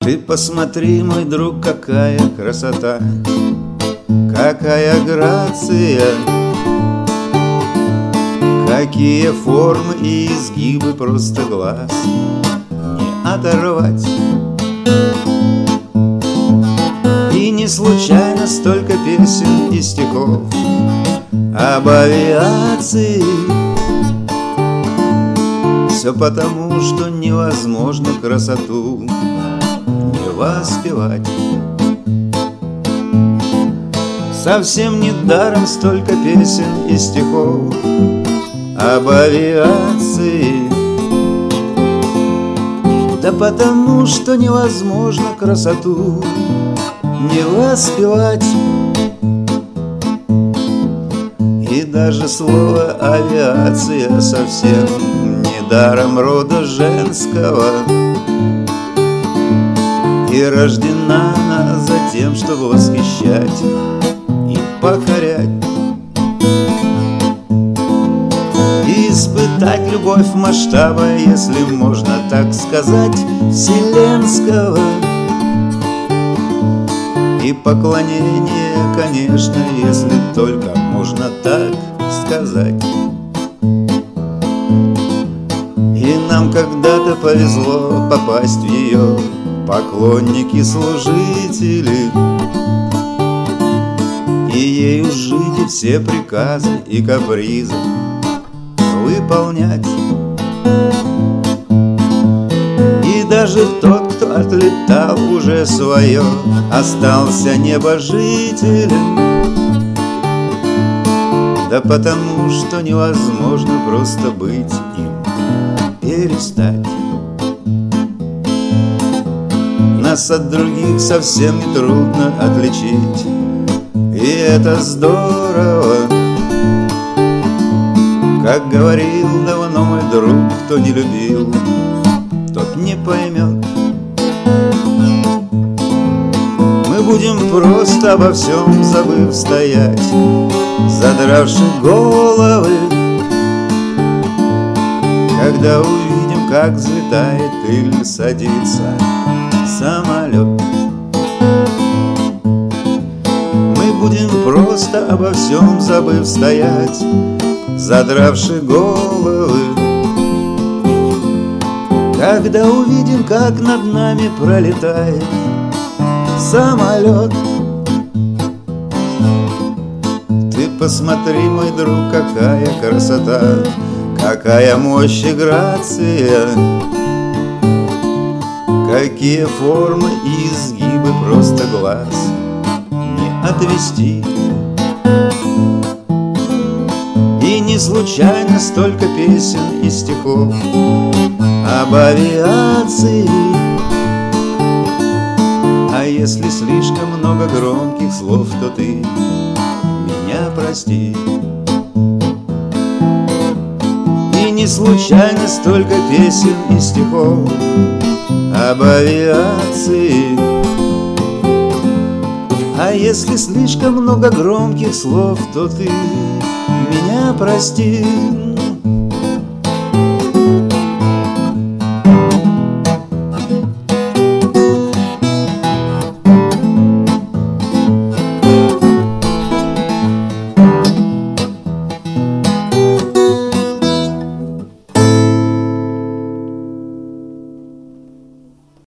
Ты посмотри, мой друг, какая красота, какая грация, какие формы и изгибы просто глаз не оторвать. И не случайно столько песен и стихов об авиации. Все потому, что невозможно красоту не воспевать. Совсем недаром столько песен и стихов об авиации. Да потому, что невозможно красоту не воспевать. И даже слово авиация совсем недаром рода женского, и рождена она за тем, чтобы восхищать и покорять, и испытать любовь масштаба, если можно так сказать, вселенского. И поклонение, конечно, если только можно так сказать. И нам когда-то повезло попасть в ее поклонники-служители, и ею жить и все приказы и капризы выполнять. И даже тот, кто отлетал уже свое, остался небожителем. Да потому, что невозможно просто быть им, перестать. Нас от других совсем не трудно отличить, и это здорово. Как говорил давно мой друг, кто не любил, тот не поймет. Мы будем просто обо всем забыв стоять, задравши головы, когда увидим, как взлетает или садится самолет. Мы будем просто обо всем забыв стоять, задравши головы, когда увидим, как над нами пролетает самолет. Ты посмотри, мой друг, какая красота, какая мощь и грация, какие формы и изгибы просто глаз не отвести. И не случайно столько песен и стихов об авиации. А если слишком много громких слов, то ты меня прости. И не случайно столько песен и стихов об авиации. А если слишком много громких слов, то ты меня прости.